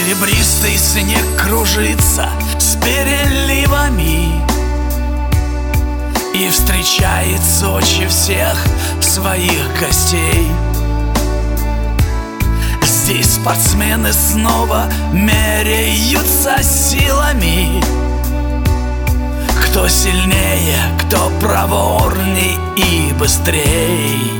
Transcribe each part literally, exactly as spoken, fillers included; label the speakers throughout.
Speaker 1: Серебристый снег кружится с переливами и встречает Сочи всех своих гостей. Здесь спортсмены снова меряются силами. Кто сильнее, кто проворней и быстрей.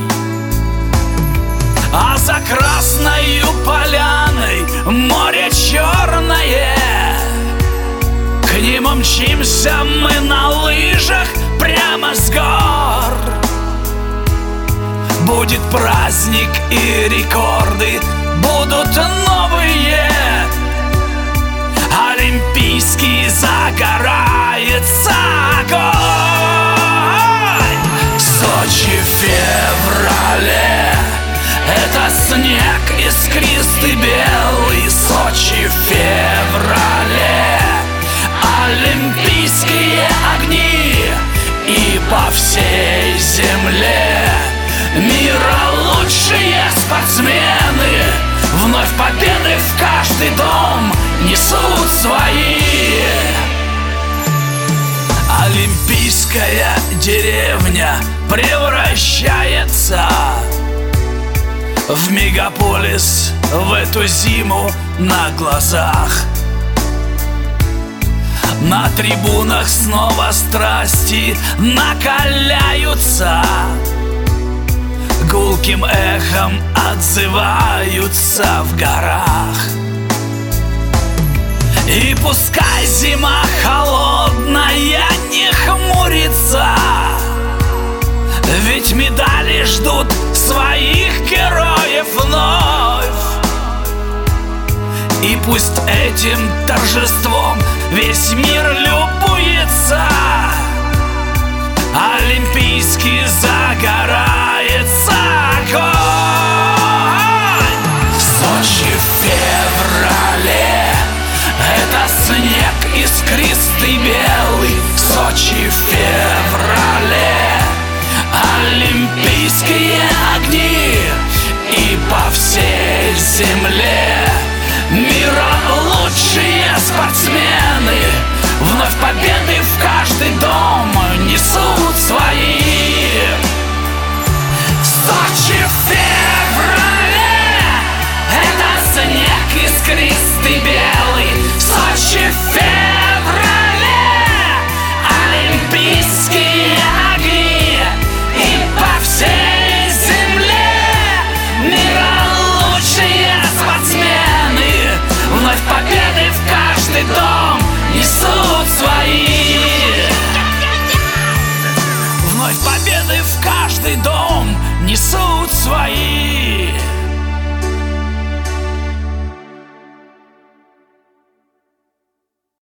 Speaker 1: А за Красною поляной море черное. К нему мчимся мы на лыжах прямо с гор. Будет праздник и рекорды будут новые. Олимпийский загорается огонь. Сочи в феврале — это снег искристый белый. Сочи в феврале — олимпийские огни. И по всей земле мира лучшие спортсмены вновь победы в каждый дом несут свои. Олимпийская деревня превращается в мегаполис в эту зиму на глазах. На трибунах снова страсти накаляются, гулким эхом отзываются в горах. И пускай зима холодная не хмурится, ведь медали ждут своих героев вновь. И пусть этим торжеством весь мир любуется. Олимпийский загорается огонь. Сочи в феврале — это снег искристый белый. Сочи в феврале — олимпийские огни. И по всей земле мира лучшие спортсмены вновь победы в каждый дом несут свои. Сочи в феврале — это снег искристый белый. Сочи в феврале — олимпийские огни. И по всей земле мира лучшие спортсмены вновь победы в каждый дом несут свои. Вновь победы в каждый дом несут свои.